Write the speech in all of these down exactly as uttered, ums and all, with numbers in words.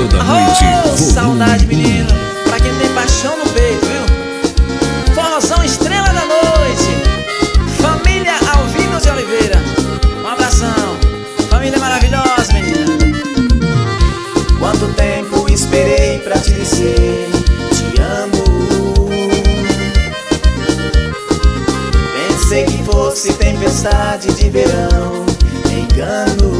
toda noite. Oh, saudade, menino, pra quem tem paixão no peito, viu? Forrozão Estrela da Noite, família Alvino de Oliveira. Um abração, família maravilhosa, menina. Quanto tempo esperei pra te dizer te amo. Pensei que fosse tempestade de verão, engano.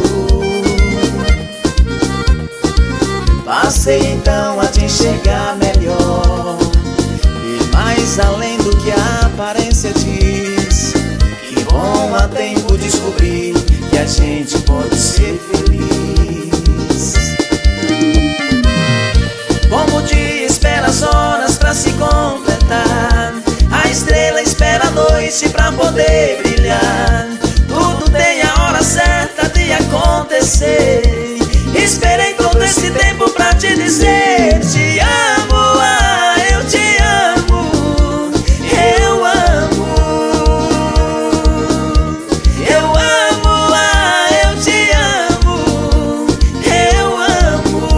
Passei então a te enxergar melhor, e mais além do que a aparência diz. Que bom a tempo descobrir que a gente pode ser feliz. Como o dia espera as horas pra se completar, a estrela espera a noite pra poder brilhar. Tudo tem a hora certa de acontecer. Esperei todo esse tempo pra te dizer te amo, ah, eu te amo, eu amo, eu amo, ah, eu te amo, eu amo.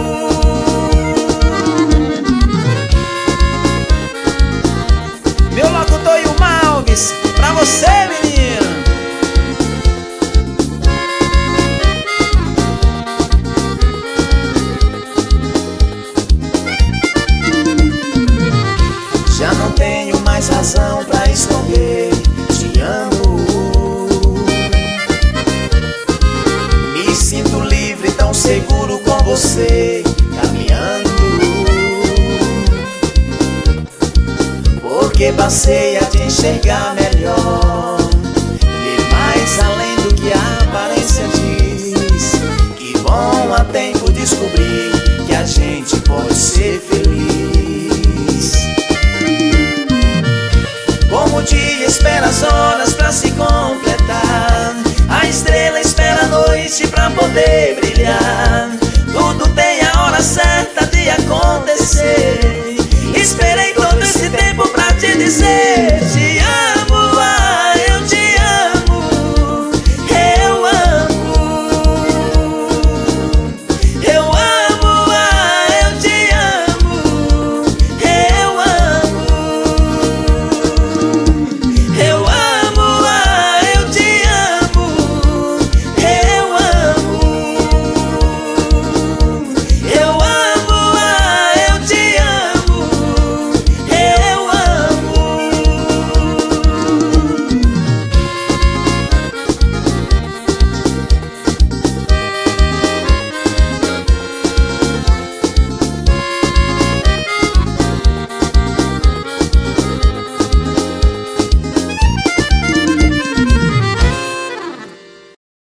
Meu locutor e o Malves, pra você, menino. Já não tenho mais razão pra esconder, te amo. Me sinto livre, tão seguro com você, caminhando. Porque passei a te enxergar melhor, e mais além do que a aparência diz. Que bom a tempo descobrir que a gente pode ser feliz. Como o dia espera as horas pra se completar, a estrela espera a noite pra poder